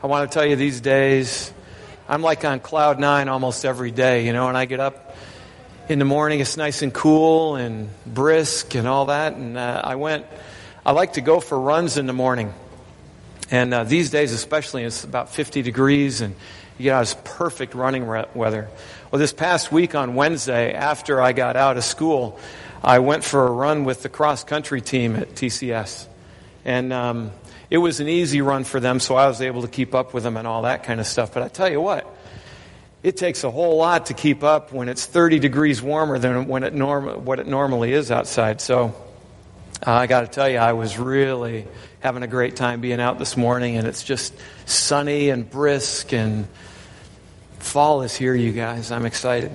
I want to tell you these days, I'm like on cloud nine almost every day, and I get up in the morning, it's nice and cool and brisk and all that, and I like to go for runs in the morning. And these days especially, it's about 50 degrees and you get out, it's perfect running weather. Well, this past week on Wednesday, after I got out of school, I went for a run with the cross-country team at TCS. And it was an easy run for them, so I was able to keep up with them and all that kind of stuff. But I tell you what, it takes a whole lot to keep up when it's 30 degrees warmer than what it normally is outside. So I got to tell you, I was really having a great time being out this morning, and it's just sunny and brisk, and fall is here, you guys. I'm excited.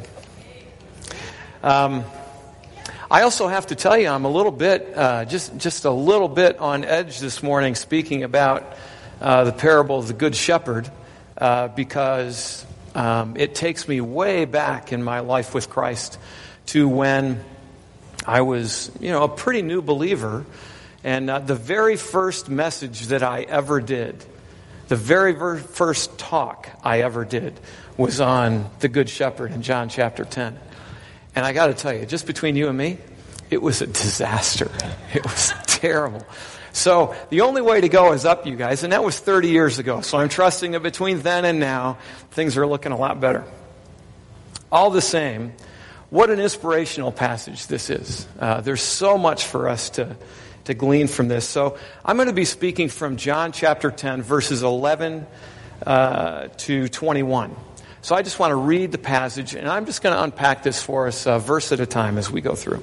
I also have to tell you, I'm a little bit, just a little bit on edge this morning speaking about the parable of the Good Shepherd, because it takes me way back in my life with Christ to when I was, a pretty new believer. And the very first message that I ever did, the very first talk I ever did was on the Good Shepherd in John chapter 10. And I got to tell you, just between you and me, it was a disaster. It was terrible. So the only way to go is up, you guys, and that was 30 years ago. So I'm trusting that between then and now, things are looking a lot better. All the same, what an inspirational passage this is. There's so much for us to glean from this. So I'm going to be speaking from John chapter 10, verses 11 to 21. So I just want to read the passage, and I'm just going to unpack this for us verse at a time as we go through.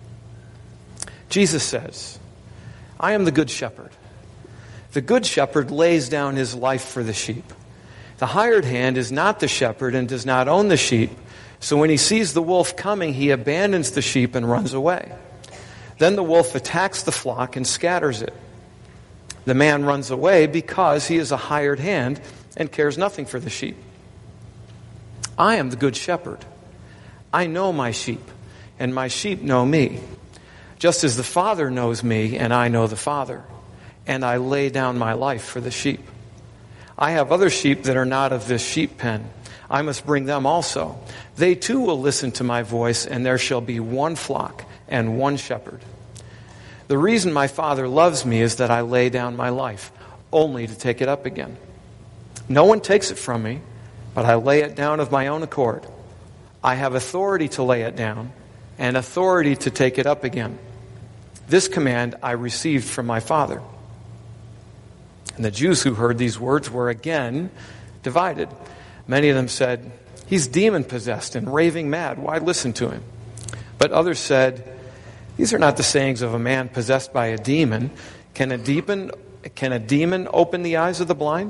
Jesus says, I am the good shepherd. The good shepherd lays down his life for the sheep. The hired hand is not the shepherd and does not own the sheep. So when he sees the wolf coming, he abandons the sheep and runs away. Then the wolf attacks the flock and scatters it. The man runs away because he is a hired hand and cares nothing for the sheep. I am the good shepherd. I know my sheep, and my sheep know me. Just as the Father knows me, and I know the Father, and I lay down my life for the sheep. I have other sheep that are not of this sheep pen. I must bring them also. They too will listen to my voice, and there shall be one flock and one shepherd. The reason my Father loves me is that I lay down my life, only to take it up again. No one takes it from me, but I lay it down of my own accord. I have authority to lay it down, and authority to take it up again. This command I received from my Father. And the Jews who heard these words were again divided. Many of them said, he's demon-possessed and raving mad. Why listen to him? But others said, these are not the sayings of a man possessed by a demon. Can a demon open the eyes of the blind?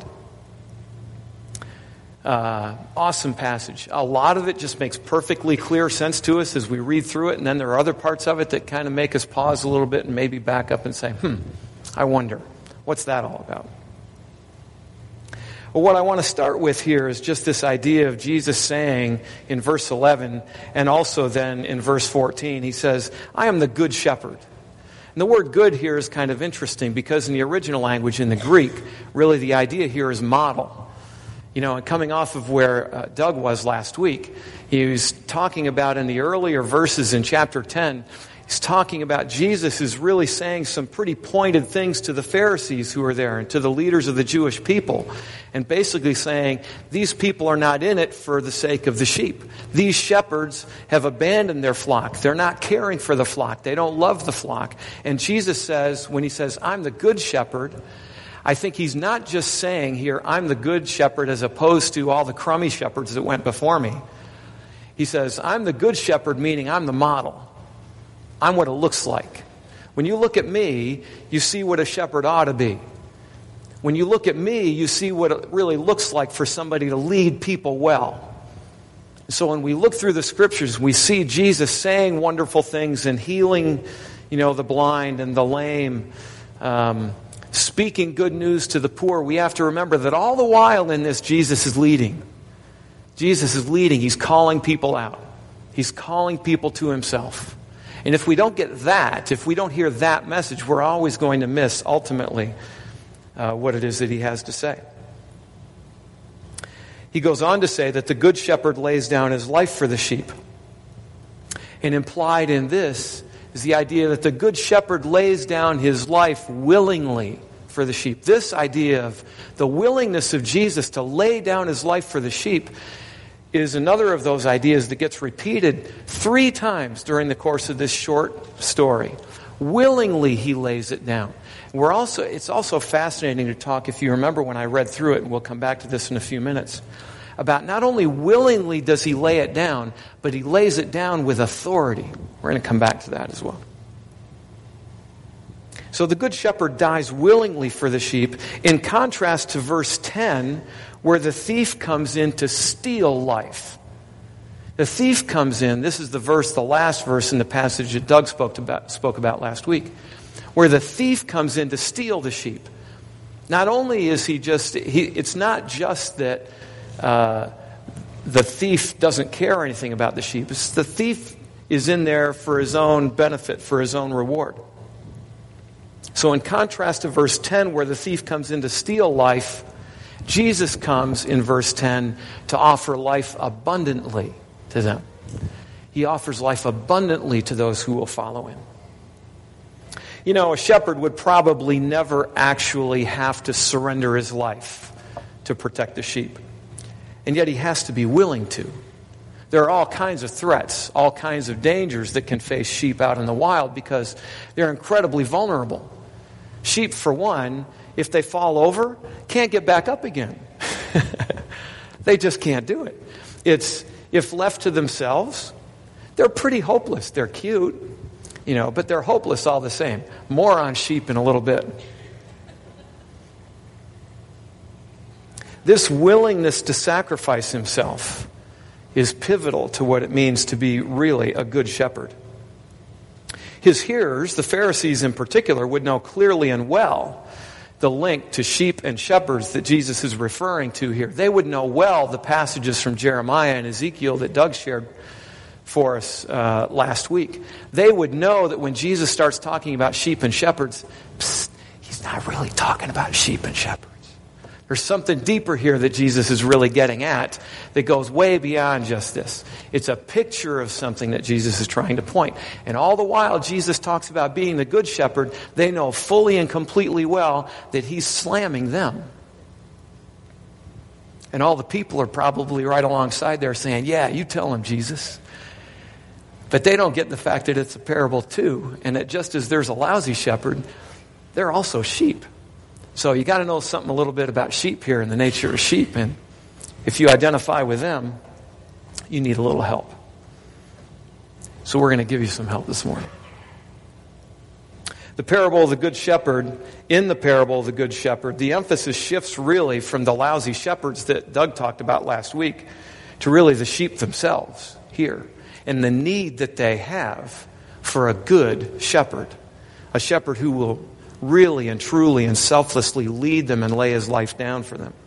Awesome passage. A lot of it just makes perfectly clear sense to us as we read through it, and then there are other parts of it that kind of make us pause a little bit and maybe back up and say, I wonder, what's that all about? Well, what I want to start with here is just this idea of Jesus saying in verse 11 and also then in verse 14, he says, I am the good shepherd. And the word good here is kind of interesting because in the original language, in the Greek, really the idea here is model. And coming off of where Doug was last week, he was talking about in the earlier verses in chapter 10, he's talking about Jesus is really saying some pretty pointed things to the Pharisees who are there and to the leaders of the Jewish people. And basically saying, these people are not in it for the sake of the sheep. These shepherds have abandoned their flock. They're not caring for the flock. They don't love the flock. And Jesus says, when he says, I'm the good shepherd, I think he's not just saying here, I'm the good shepherd as opposed to all the crummy shepherds that went before me. He says, I'm the good shepherd, meaning I'm the model. I'm what it looks like. When you look at me, you see what a shepherd ought to be. When you look at me, you see what it really looks like for somebody to lead people well. So when we look through the scriptures, we see Jesus saying wonderful things and healing, the blind and the lame, speaking good news to the poor. We have to remember that all the while in this, Jesus is leading. Jesus is leading. He's calling people out. He's calling people to himself. And if we don't get that, if we don't hear that message, we're always going to miss, ultimately, what it is that he has to say. He goes on to say that the good shepherd lays down his life for the sheep. And implied in this is the idea that the good shepherd lays down his life willingly for the sheep. This idea of the willingness of Jesus to lay down his life for the sheep is another of those ideas that gets repeated 3 times during the course of this short story. Willingly he lays it down. It's also fascinating to talk, if you remember when I read through it, and we'll come back to this in a few minutes, about not only willingly does he lay it down, but he lays it down with authority. We're going to come back to that as well. So the good shepherd dies willingly for the sheep, in contrast to verse 10, where the thief comes in to steal life. The thief comes in, this is the last verse in the passage that Doug spoke about last week, where the thief comes in to steal the sheep. Not only is it's not just that the thief doesn't care anything about the sheep. It's the thief is in there for his own benefit, for his own reward. So in contrast to verse 10, where the thief comes in to steal life, Jesus comes in verse 10 to offer life abundantly to them. He offers life abundantly to those who will follow him. You know, a shepherd would probably never actually have to surrender his life to protect the sheep. And yet he has to be willing to. There are all kinds of threats, all kinds of dangers that can face sheep out in the wild because they're incredibly vulnerable. Sheep, for one, if they fall over, can't get back up again. They just can't do it. If left to themselves, they're pretty hopeless. They're cute, but they're hopeless all the same. More on sheep in a little bit. This willingness to sacrifice himself is pivotal to what it means to be really a good shepherd. His hearers, the Pharisees in particular, would know clearly and well the link to sheep and shepherds that Jesus is referring to here. They would know well the passages from Jeremiah and Ezekiel that Doug shared for us last week. They would know that when Jesus starts talking about sheep and shepherds, he's not really talking about sheep and shepherds. There's something deeper here that Jesus is really getting at that goes way beyond just this. It's a picture of something that Jesus is trying to point. And all the while Jesus talks about being the good shepherd, they know fully and completely well that he's slamming them. And all the people are probably right alongside there saying, yeah, you tell him, Jesus. But they don't get the fact that it's a parable too, and that just as there's a lousy shepherd, there are also sheep. So you got to know something a little bit about sheep here and the nature of sheep. And if you identify with them, you need a little help. So we're going to give you some help this morning. The parable of the Good Shepherd, in the parable of the Good Shepherd, the emphasis shifts really from the lousy shepherds that Doug talked about last week to really the sheep themselves here and the need that they have for a good shepherd, a shepherd who will really and truly and selflessly lead them and lay his life down for them.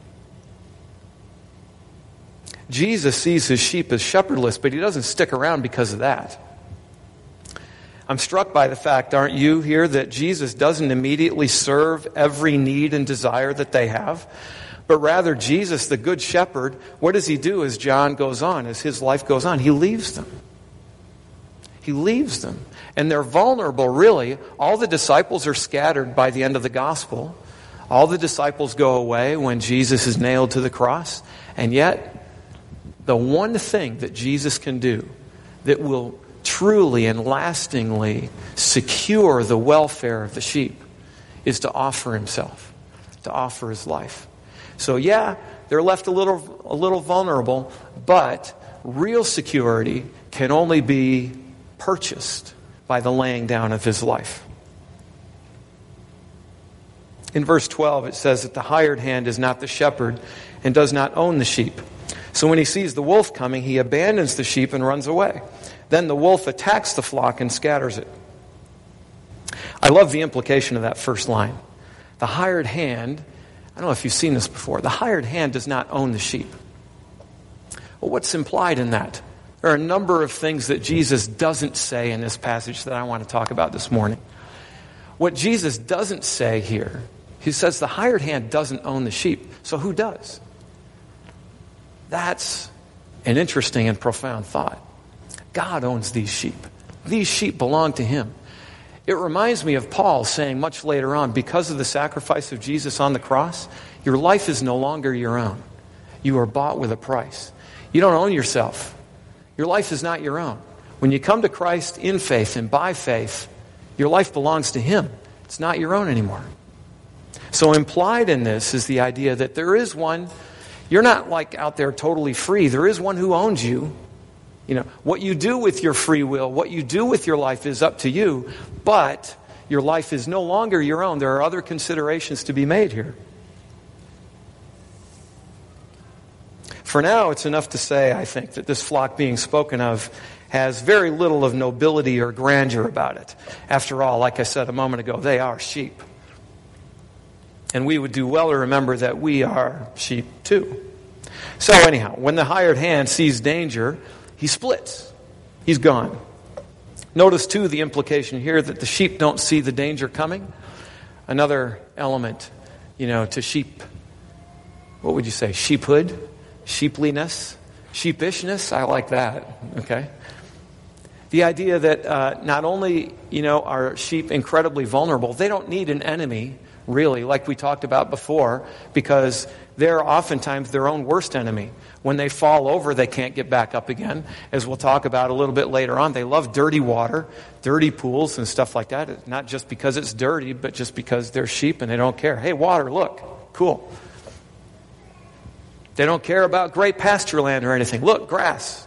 Jesus sees his sheep as shepherdless, but he doesn't stick around because of that. I'm struck by the fact, aren't you, here, that Jesus doesn't immediately serve every need and desire that they have, but rather Jesus, the good shepherd, what does he do as John goes on, as his life goes on? He leaves them. He leaves them. And they're vulnerable, really. All the disciples are scattered by the end of the gospel. All the disciples go away when Jesus is nailed to the cross. And yet, the one thing that Jesus can do that will truly and lastingly secure the welfare of the sheep is to offer himself, to offer his life. So yeah, they're left a little vulnerable, but real security can only be purchased by the laying down of his life. In verse 12 it says that the hired hand is not the shepherd and does not own the sheep. So when he sees the wolf coming, he abandons the sheep and runs away. Then the wolf attacks the flock and scatters it. I love the implication of that first line. The hired hand, I don't know if you've seen this before, the hired hand does not own the sheep. Well, what's implied in that? There are a number of things that Jesus doesn't say in this passage that I want to talk about this morning. What Jesus doesn't say here, he says the hired hand doesn't own the sheep. So who does? That's an interesting and profound thought. God owns these sheep. These sheep belong to him. It reminds me of Paul saying much later on, because of the sacrifice of Jesus on the cross, your life is no longer your own. You are bought with a price. You don't own yourself. Your life is not your own. When you come to Christ in faith and by faith, your life belongs to him. It's not your own anymore. So implied in this is the idea that there is one, you're not like out there totally free. There is one who owns you. You know, what you do with your free will, what you do with your life is up to you, but your life is no longer your own. There are other considerations to be made here. For now, it's enough to say, I think, that this flock being spoken of has very little of nobility or grandeur about it. After all, like I said a moment ago, they are sheep. And we would do well to remember that we are sheep too. So anyhow, when the hired hand sees danger, he splits. He's gone. Notice too the implication here that the sheep don't see the danger coming. Another element, to sheep, what would you say? Sheephood? Sheepliness? Sheepishness? I like that. Okay. The idea that not only, are sheep incredibly vulnerable, they don't need an enemy, really, like we talked about before, because they're oftentimes their own worst enemy. When they fall over, they can't get back up again. As we'll talk about a little bit later on, they love dirty water, dirty pools and stuff like that. Not just because it's dirty, but just because they're sheep and they don't care. Hey, water, look, cool. They don't care about great pasture land or anything. Look, grass.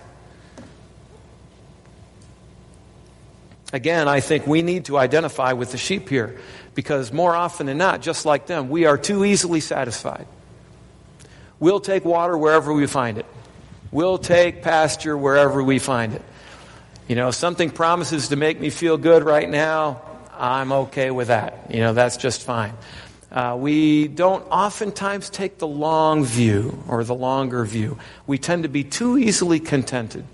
Again, I think we need to identify with the sheep here, because more often than not, just like them, we are too easily satisfied. We'll take water wherever we find it. We'll take pasture wherever we find it. Something promises to make me feel good right now, I'm okay with that. That's just fine. We don't oftentimes take the long view or the longer view. We tend to be too easily contented.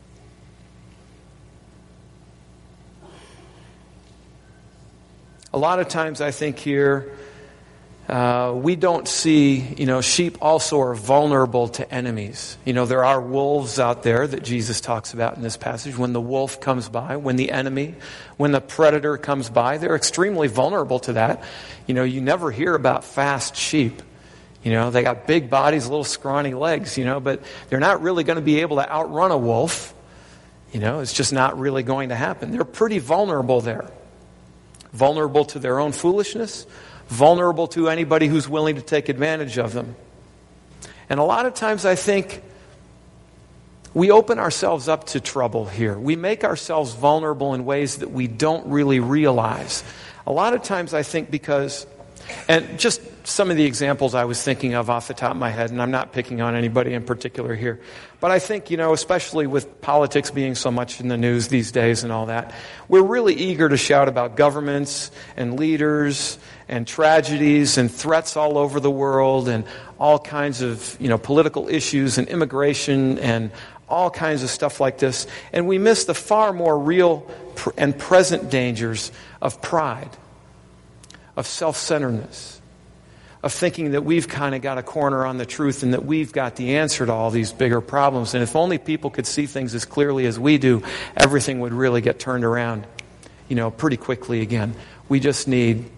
A lot of times I think here, we don't see, sheep also are vulnerable to enemies. There are wolves out there that Jesus talks about in this passage. When the wolf comes by, when the predator comes by, they're extremely vulnerable to that. You never hear about fast sheep. They got big bodies, little scrawny legs, but they're not really going to be able to outrun a wolf. It's just not really going to happen. They're pretty vulnerable there. Vulnerable to their own foolishness, vulnerable to anybody who's willing to take advantage of them. And a lot of times I think we open ourselves up to trouble here. We make ourselves vulnerable in ways that we don't really realize. A lot of times I think because, and just some of the examples I was thinking of off the top of my head, and I'm not picking on anybody in particular here, but I think, especially with politics being so much in the news these days and all that, we're really eager to shout about governments and leaders and tragedies and threats all over the world and all kinds of, political issues and immigration and all kinds of stuff like this. And we miss the far more real and present dangers of pride, of self-centeredness, of thinking that we've kind of got a corner on the truth and that we've got the answer to all these bigger problems. And if only people could see things as clearly as we do, everything would really get turned around, pretty quickly again. We just need,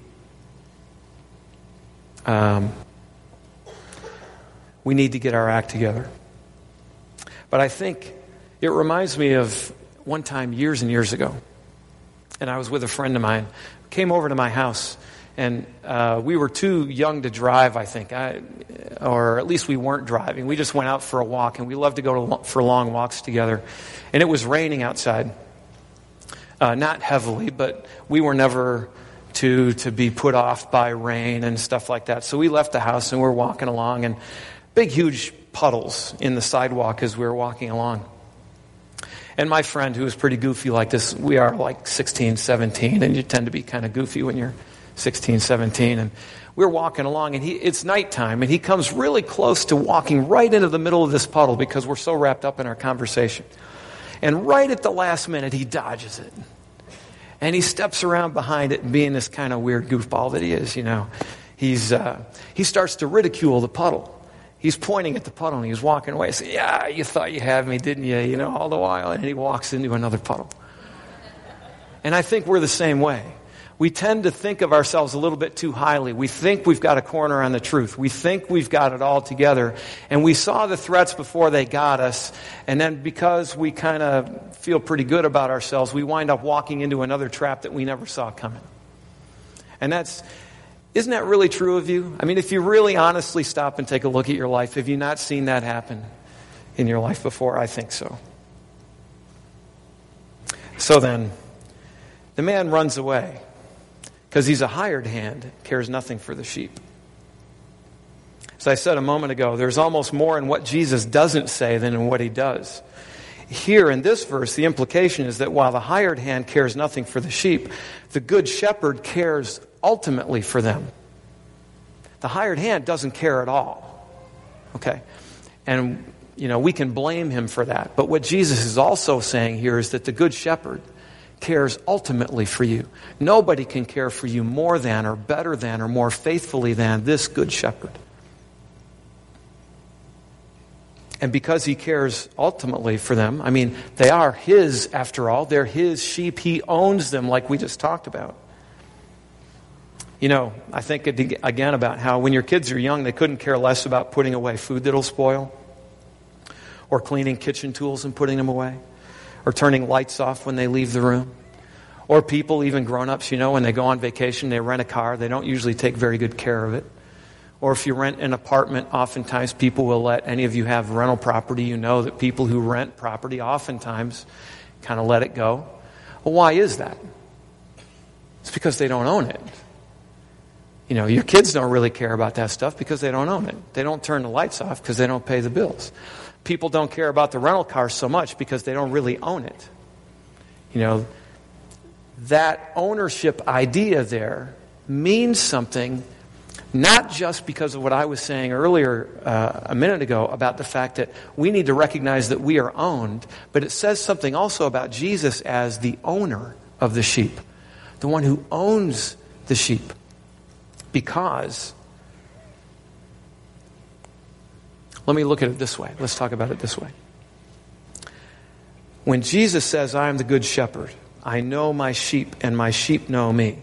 we need to get our act together. But I think it reminds me of one time years and years ago, and I was with a friend of mine, came over to my house. And we were too young to drive, I think, or at least we weren't driving. We just went out for a walk, and we loved to go for long walks together. And it was raining outside, not heavily, but we were never to be put off by rain and stuff like that. So we left the house, and we're walking along, and big, huge puddles in the sidewalk as we were walking along. And my friend, who was pretty goofy like this, we are like 16, 17, and you tend to be kind of goofy when you're 16, 17, and we're walking along, and it's nighttime, and he comes really close to walking right into the middle of this puddle because we're so wrapped up in our conversation. And right at the last minute, he dodges it. And he steps around behind it, and being this kind of weird goofball that he is, he starts to ridicule the puddle. He's pointing at the puddle and he's walking away. Saying, yeah, you thought you had me, didn't you? You know, all the while. And he walks into another puddle. And I think we're the same way. We tend to think of ourselves a little bit too highly. We think we've got a corner on the truth. We think we've got it all together. And we saw the threats before they got us. And then because we kind of feel pretty good about ourselves, we wind up walking into another trap that we never saw coming. And isn't that really true of you? I mean, if you really honestly stop and take a look at your life, have you not seen that happen in your life before? I think so. So then, the man runs away because he's a hired hand, cares nothing for the sheep. As I said a moment ago, there's almost more in what Jesus doesn't say than in what he does. Here in this verse, the implication is that while the hired hand cares nothing for the sheep, the good shepherd cares ultimately for them. The hired hand doesn't care at all. Okay? And, we can blame him for that. But what Jesus is also saying here is that the good shepherd cares ultimately for you. Nobody can care for you more than or better than or more faithfully than this good shepherd. And because he cares ultimately for them, I mean, they are his after all. They're his sheep. He owns them like we just talked about. I think again about how when your kids are young, they couldn't care less about putting away food that'll spoil, or cleaning kitchen tools and putting them away, or turning lights off when they leave the room. Or people, even grown-ups, when they go on vacation, they rent a car. They don't usually take very good care of it. Or if you rent an apartment, oftentimes people will let any of you have rental property. You know that people who rent property oftentimes kind of let it go. Well, why is that? It's because they don't own it. Your kids don't really care about that stuff because they don't own it. They don't turn the lights off because they don't pay the bills. People don't care about the rental car so much because they don't really own it. That ownership idea there means something, not just because of what I was saying earlier a minute ago about the fact that we need to recognize that we are owned, but it says something also about Jesus as the owner of the sheep, the one who owns the sheep. Because, let me look at it this way. Let's talk about it this way. When Jesus says, I am the good shepherd, I know my sheep and my sheep know me.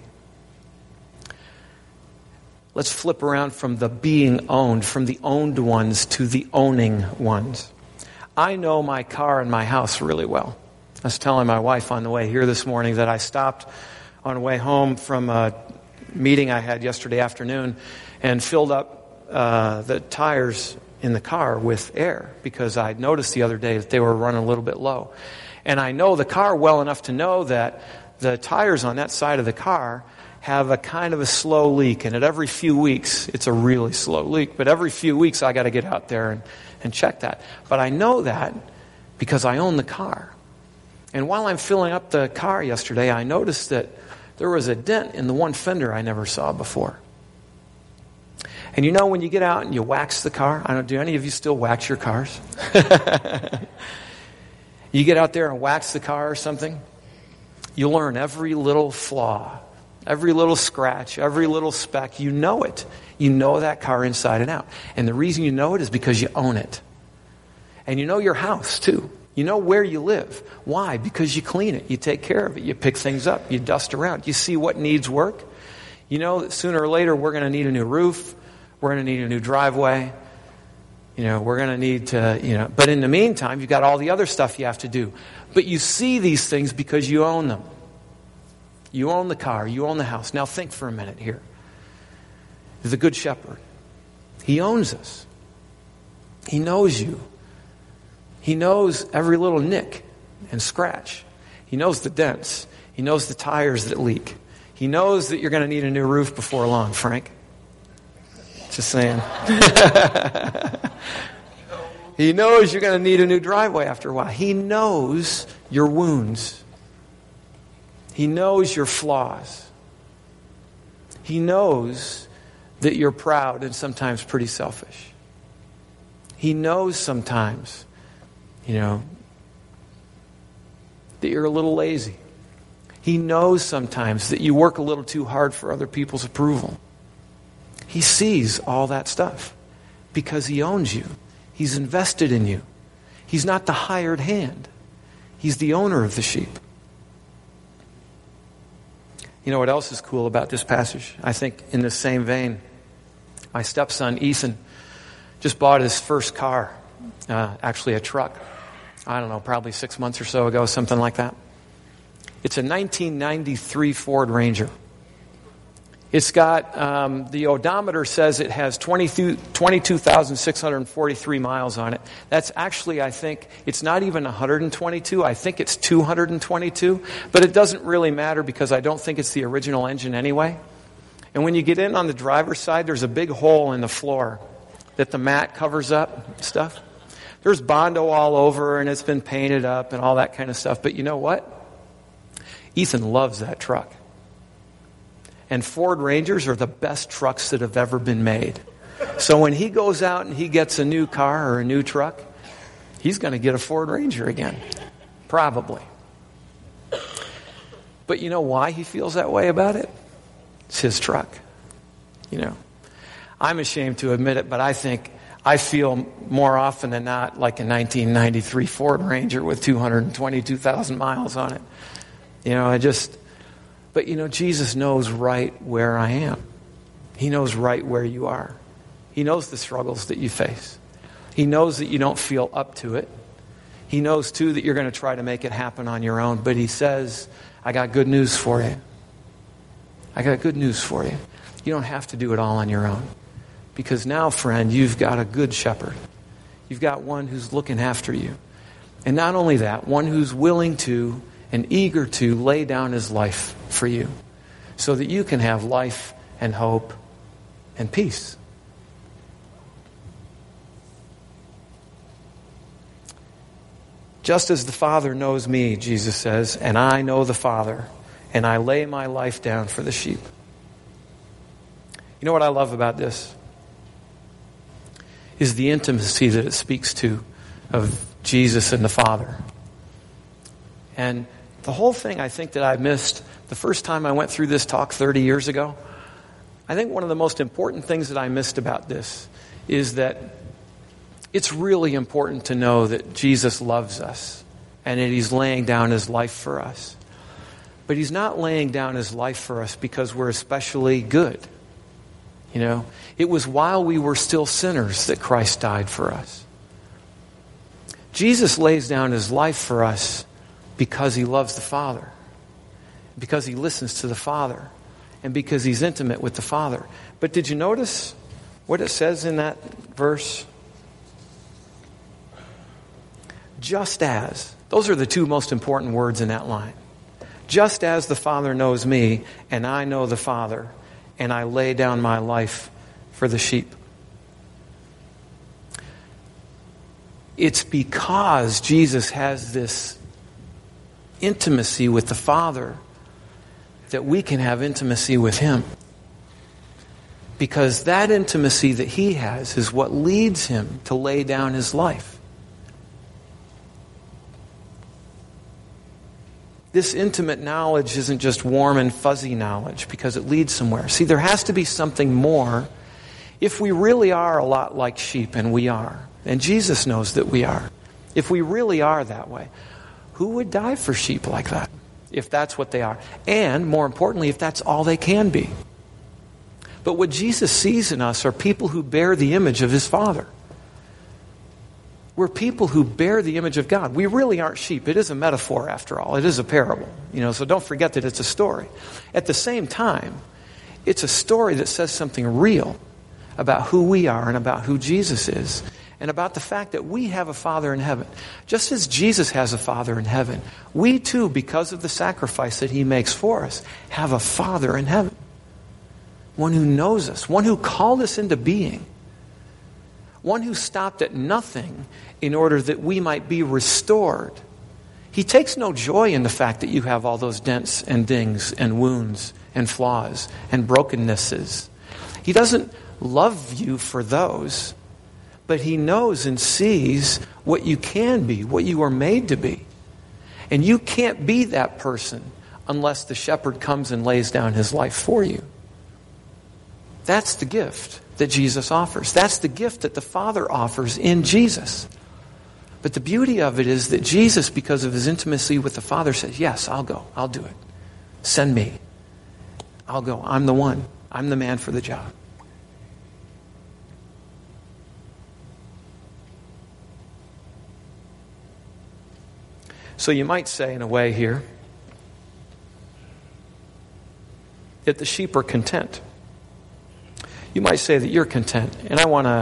Let's flip around from the being owned, from the owned ones to the owning ones. I know my car and my house really well. I was telling my wife on the way here this morning that I stopped on the way home from a meeting I had yesterday afternoon and filled up the tires in the car with air because I noticed the other day that they were running a little bit low. And I know the car well enough to know that the tires on that side of the car have a kind of a slow leak, and at every few weeks, it's a really slow leak, but every few weeks I got to get out there and check that. But I know that because I own the car. And while I'm filling up the car yesterday, I noticed that there was a dent in the one fender I never saw before. And when you get out and you wax the car, do any of you still wax your cars? You get out there and wax the car or something, you learn every little flaw, every little scratch, every little speck. You know it. You know that car inside and out. And the reason you know it is because you own it. And you know your house too. You know where you live. Why? Because you clean it. You take care of it. You pick things up. You dust around. You see what needs work. You know that sooner or later we're going to need a new roof. We're going to need a new driveway. We're going to need to, but in the meantime, you've got all the other stuff you have to do. But you see these things because you own them. You own the car. You own the house. Now think for a minute here. The Good Shepherd. He owns us. He knows you. He knows every little nick and scratch. He knows the dents. He knows the tires that leak. He knows that you're going to need a new roof before long, Frank. Just saying. He knows you're going to need a new driveway after a while. He knows your wounds. He knows your flaws. He knows that you're proud and sometimes pretty selfish. He knows sometimes, that you're a little lazy. He knows sometimes that you work a little too hard for other people's approval. He sees all that stuff because he owns you. He's invested in you. He's not the hired hand. He's the owner of the sheep. You know what else is cool about this passage? I think in the same vein, my stepson Ethan just bought his first car, actually a truck. I don't know, probably 6 months or so ago, something like that. It's a 1993 Ford Ranger. It's got, the odometer says it has 22,643 miles on it. That's actually, I think, it's not even 122. I think it's 222. But it doesn't really matter because I don't think it's the original engine anyway. And when you get in on the driver's side, there's a big hole in the floor that the mat covers up and stuff. There's Bondo all over and it's been painted up and all that kind of stuff. But you know what? Ethan loves that truck. And Ford Rangers are the best trucks that have ever been made. So when he goes out and he gets a new car or a new truck, he's going to get a Ford Ranger again. Probably. But you know why he feels that way about it? It's his truck. You know, I'm ashamed to admit it, but I think I feel more often than not like a 1993 Ford Ranger with 222,000 miles on it. You know, but you know, Jesus knows right where I am. He knows right where you are. He knows the struggles that you face. He knows that you don't feel up to it. He knows too that you're going to try to make it happen on your own. But he says, I got good news for you. I got good news for you. You don't have to do it all on your own. Because now, friend, you've got a good shepherd. You've got one who's looking after you. And not only that, one who's willing to and eager to lay down his life for you so that you can have life and hope and peace. Just as the Father knows me, Jesus says, and I know the Father, and I lay my life down for the sheep. You know what I love about this? Is the intimacy that it speaks to of Jesus and the Father. And the whole thing I think that I missed the first time I went through this talk 30 years ago, I think one of the most important things that I missed about this is that it's really important to know that Jesus loves us and that he's laying down his life for us. But he's not laying down his life for us because we're especially good. You know, it was while we were still sinners that Christ died for us. Jesus lays down his life for us because he loves the Father, because he listens to the Father, and because he's intimate with the Father. But did you notice what it says in that verse? Just as. Those are the two most important words in that line. Just as the Father knows me, and I know the Father, and I lay down my life for the sheep. It's because Jesus has this intimacy with the Father that we can have intimacy with him. Because that intimacy that he has is what leads him to lay down his life. This intimate knowledge isn't just warm and fuzzy knowledge because it leads somewhere. See, there has to be something more if we really are a lot like sheep, and we are. And Jesus knows that we are. If we really are that way, who would die for sheep like that? If that's what they are. And, more importantly, if that's all they can be. But what Jesus sees in us are people who bear the image of his Father. We're people who bear the image of God. We really aren't sheep. It is a metaphor, after all. It is a parable. So don't forget that it's a story. At the same time, it's a story that says something real about who we are and about who Jesus is. And about the fact that we have a Father in heaven. Just as Jesus has a Father in heaven, we too, because of the sacrifice that he makes for us, have a Father in heaven. One who knows us. One who called us into being. One who stopped at nothing in order that we might be restored. He takes no joy in the fact that you have all those dents and dings and wounds and flaws and brokennesses. He doesn't love you for those. But he knows and sees what you can be, what you are made to be. And you can't be that person unless the shepherd comes and lays down his life for you. That's the gift. that Jesus offers. That's the gift that the Father offers in Jesus. But the beauty of it is that Jesus, because of his intimacy with the Father, says, yes, I'll go. I'll do it. Send me. I'll go. I'm the one. I'm the man for the job. So you might say, in a way here, that the sheep are content. You might say that you're content. And I want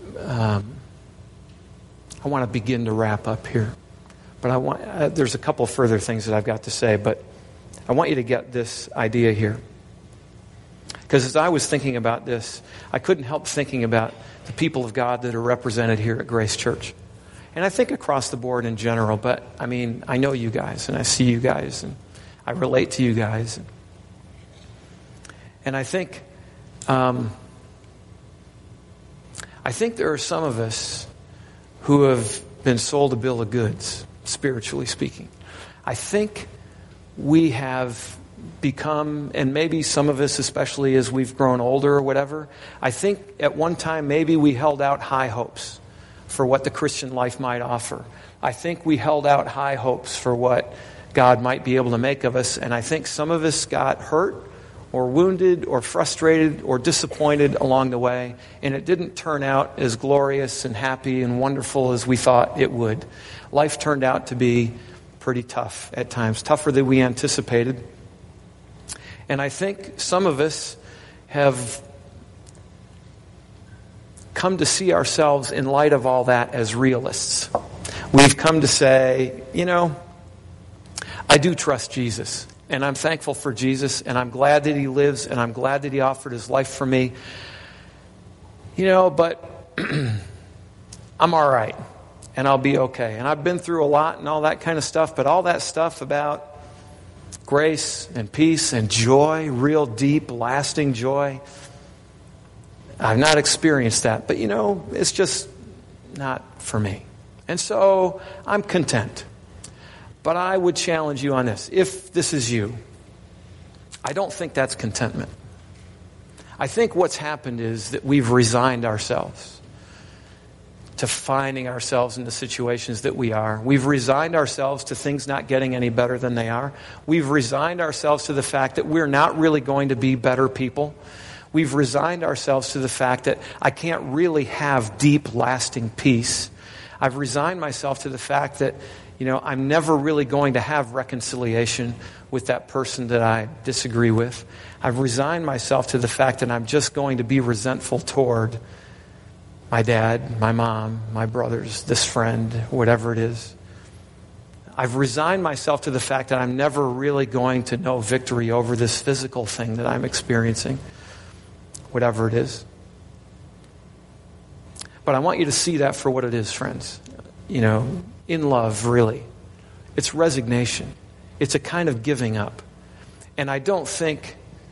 to begin to wrap up here. But there's a couple further things that I've got to say, but I want you to get this idea here. Because as I was thinking about this, I couldn't help thinking about the people of God that are represented here at Grace Church. And I think across the board in general, but I mean, I know you guys, and I see you guys, and I relate to you guys. And I think there are some of us who have been sold a bill of goods, spiritually speaking. I think we have become, and maybe some of us, especially as we've grown older or whatever, I think at one time maybe we held out high hopes for what the Christian life might offer. I think we held out high hopes for what God might be able to make of us, and I think some of us got hurt or wounded or frustrated or disappointed along the way, and it didn't turn out as glorious and happy and wonderful as we thought it would. Life turned out to be pretty tough at times, tougher than we anticipated. And I think some of us have come to see ourselves in light of all that as realists. We've come to say, I do trust Jesus, and I'm thankful for Jesus, and I'm glad that he lives, and I'm glad that he offered his life for me. But I'm all right, and I'll be okay. And I've been through a lot and all that kind of stuff, but all that stuff about grace and peace and joy, real deep, lasting joy, I've not experienced that. But, it's just not for me. And so I'm content. But I would challenge you on this. If this is you, I don't think that's contentment. I think what's happened is that we've resigned ourselves to finding ourselves in the situations that we are. We've resigned ourselves to things not getting any better than they are. We've resigned ourselves to the fact that we're not really going to be better people. We've resigned ourselves to the fact that I can't really have deep, lasting peace. I've resigned myself to the fact that, I'm never really going to have reconciliation with that person that I disagree with. I've resigned myself to the fact that I'm just going to be resentful toward my dad, my mom, my brothers, this friend, whatever it is. I've resigned myself to the fact that I'm never really going to know victory over this physical thing that I'm experiencing, whatever it is. But I want you to see that for what it is, friends. In love, really. It's resignation. It's a kind of giving up. And I don't think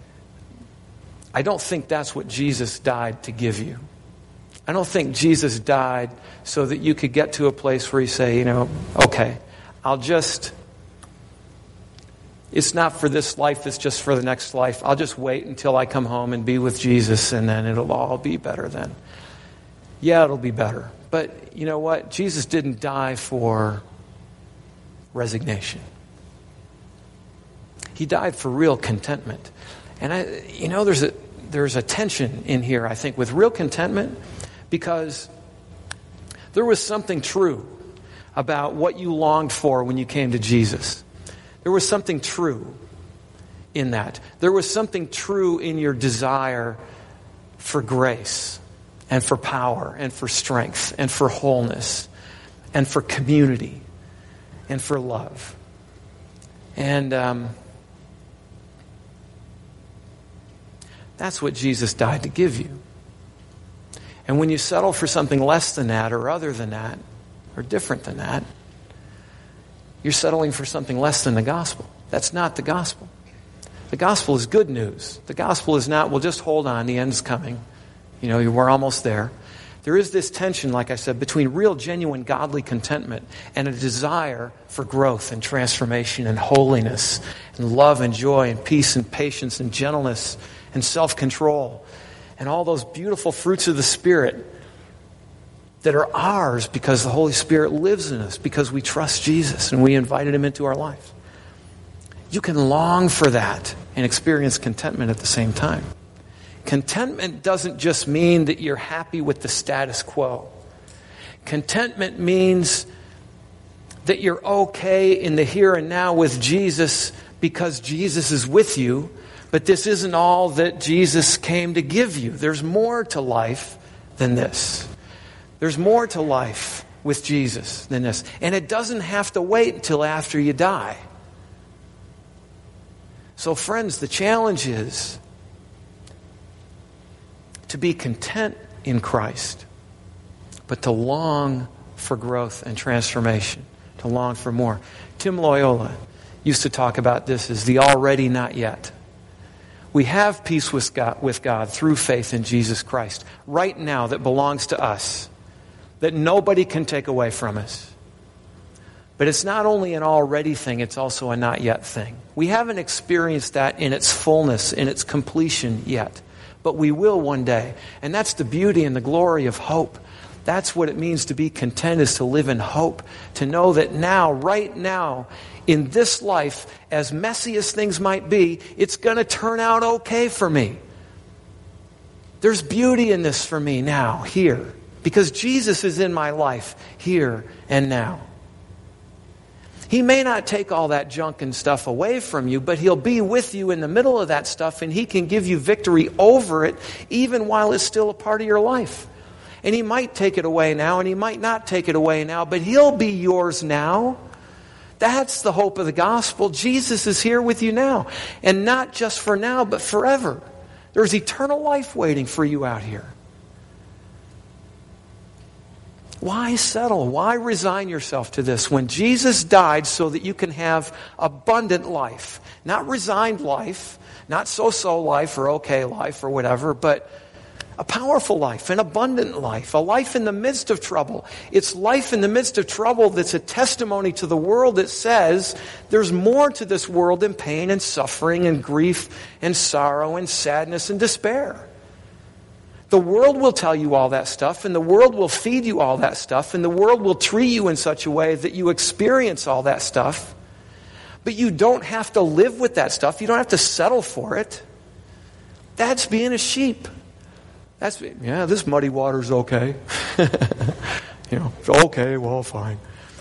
that's what Jesus died to give you. I don't think Jesus died so that you could get to a place where you say, okay, it's not for this life, it's just for the next life. I'll just wait until I come home and be with Jesus, and then it'll all be better then. Yeah, it'll be better. But you know what? Jesus didn't die for resignation. He died for real contentment. And there's a tension in here, I think, with real contentment, because there was something true about what you longed for when you came to Jesus. There was something true in that. There was something true in your desire for grace and for power and for strength and for wholeness and for community and for love. And that's what Jesus died to give you. And when you settle for something less than that or other than that or different than that, you're settling for something less than the gospel. That's not the gospel. The gospel is good news. The gospel is not, well, just hold on, the end's coming. We're almost there. There is this tension, like I said, between real, genuine, godly contentment and a desire for growth and transformation and holiness and love and joy and peace and patience and gentleness and self-control and all those beautiful fruits of the Spirit that are ours because the Holy Spirit lives in us, because we trust Jesus and we invited Him into our life. You can long for that and experience contentment at the same time. Contentment doesn't just mean that you're happy with the status quo. Contentment means that you're okay in the here and now with Jesus because Jesus is with you, but this isn't all that Jesus came to give you. There's more to life than this. There's more to life with Jesus than this. And it doesn't have to wait until after you die. So friends, the challenge is to be content in Christ, but to long for growth and transformation, to long for more. Tim Loyola used to talk about this as the already not yet. We have peace with God through faith in Jesus Christ right now that belongs to us, that nobody can take away from us. But it's not only an already thing, it's also a not yet thing. We haven't experienced that in its fullness, in its completion yet. But we will one day. And that's the beauty and the glory of hope. That's what it means to be content, is to live in hope. To know that now, right now, in this life, as messy as things might be, it's going to turn out okay for me. There's beauty in this for me now, here. Because Jesus is in my life, here and now. He may not take all that junk and stuff away from you, but He'll be with you in the middle of that stuff, and He can give you victory over it even while it's still a part of your life. And He might take it away now, and He might not take it away now, but He'll be yours now. That's the hope of the gospel. Jesus is here with you now. And not just for now, but forever. There's eternal life waiting for you out here. Why settle? Why resign yourself to this when Jesus died so that you can have abundant life? Not resigned life, not so-so life or okay life or whatever, but a powerful life, an abundant life, a life in the midst of trouble. It's life in the midst of trouble that's a testimony to the world that says there's more to this world than pain and suffering and grief and sorrow and sadness and despair. The world will tell you all that stuff, and the world will feed you all that stuff, and the world will treat you in such a way that you experience all that stuff. But you don't have to live with that stuff. You don't have to settle for it. That's being a sheep. This muddy water's okay. Okay, well, fine.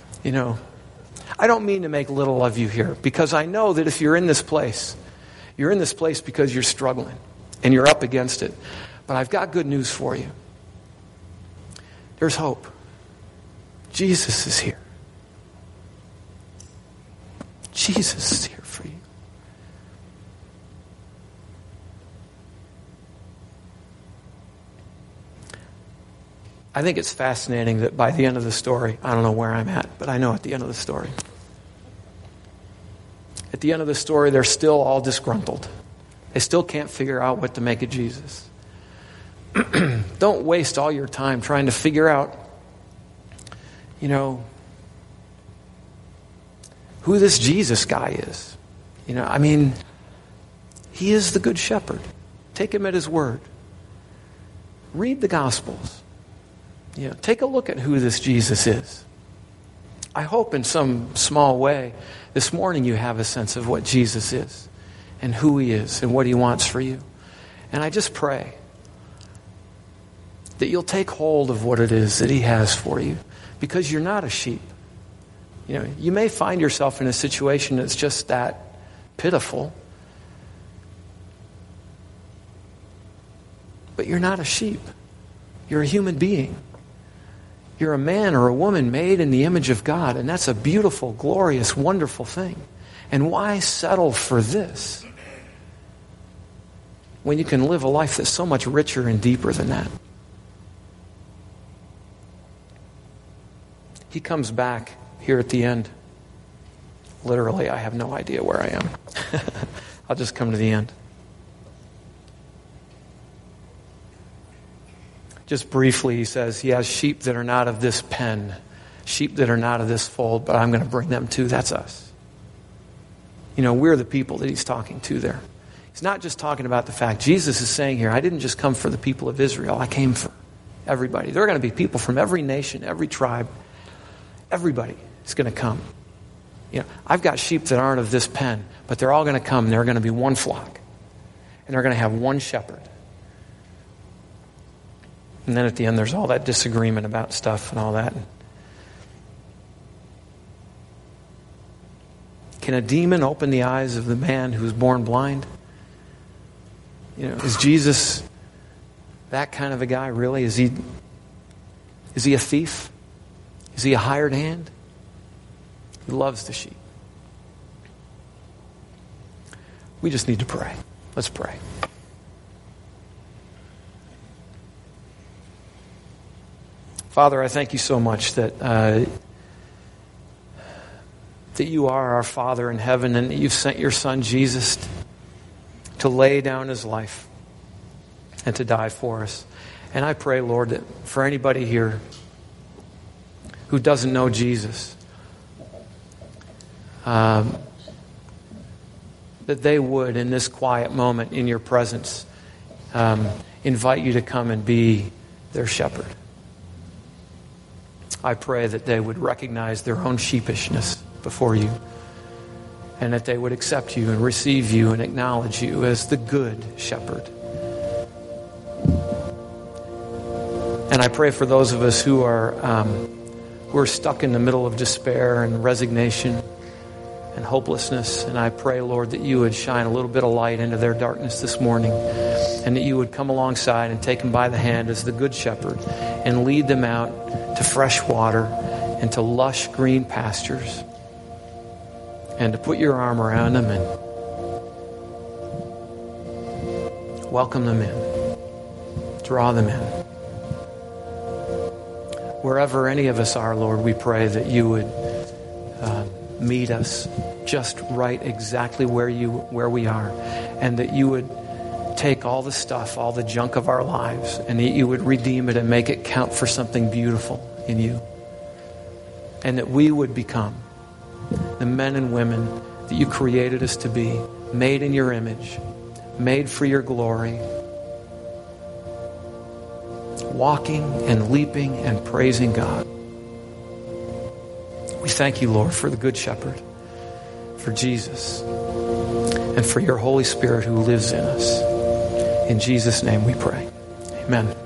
I don't mean to make little of you here, because I know that if you're in this place because you're struggling and you're up against it. But I've got good news for you. There's hope. Jesus is here. Jesus is here for you. I think it's fascinating that by the end of the story, I don't know where I'm at, but I know at the end of the story. At the end of the story, they're still all disgruntled. They still can't figure out what to make of Jesus. Don't waste all your time trying to figure out, who this Jesus guy is. He is the Good Shepherd. Take Him at His word. Read the Gospels. Take a look at who this Jesus is. I hope in some small way this morning you have a sense of what Jesus is and who He is and what He wants for you. And I just pray that you'll take hold of what it is that He has for you, because you're not a sheep. You may find yourself in a situation that's just that pitiful, but you're not a sheep. You're a human being. You're a man or a woman made in the image of God, and that's a beautiful, glorious, wonderful thing. And why settle for this when you can live a life that's so much richer and deeper than that? He comes back here at the end. Literally, I have no idea where I am. I'll just come to the end. Just briefly, He says He has sheep that are not of this pen, sheep that are not of this fold, but I'm going to bring them too. That's us. We're the people that He's talking to there. He's not just talking about the fact. Jesus is saying here, I didn't just come for the people of Israel. I came for everybody. There are going to be people from every nation, every tribe. Everybody is going to come. I've got sheep that aren't of this pen, but they're all going to come. They're going to be one flock. And they're going to have one shepherd. And then at the end, there's all that disagreement about stuff and all that. Can a demon open the eyes of the man who's born blind? Is Jesus that kind of a guy, really? Is he a thief? Is he a hired hand? He loves the sheep. We just need to pray. Let's pray. Father, I thank you so much that you are our Father in heaven, and that you've sent your Son Jesus to lay down his life and to die for us. And I pray, Lord, that for anybody here who doesn't know Jesus, that they would, in this quiet moment in your presence, invite you to come and be their shepherd. I pray that they would recognize their own sheepishness before you, and that they would accept you and receive you and acknowledge you as the good shepherd. And I pray for those of us who are stuck in the middle of despair and resignation and hopelessness. And I pray, Lord, that you would shine a little bit of light into their darkness this morning, and that you would come alongside and take them by the hand as the good shepherd and lead them out to fresh water and to lush green pastures, and to put your arm around them and welcome them in, draw them in. Wherever any of us are, Lord, we pray that you would meet us just right exactly where we are, and that you would take all the stuff, all the junk of our lives, and that you would redeem it and make it count for something beautiful in you. And that we would become the men and women that you created us to be, made in your image, made for your glory, walking and leaping and praising God. We thank you, Lord, for the Good Shepherd, for Jesus, and for your Holy Spirit who lives in us. In Jesus' name we pray. Amen.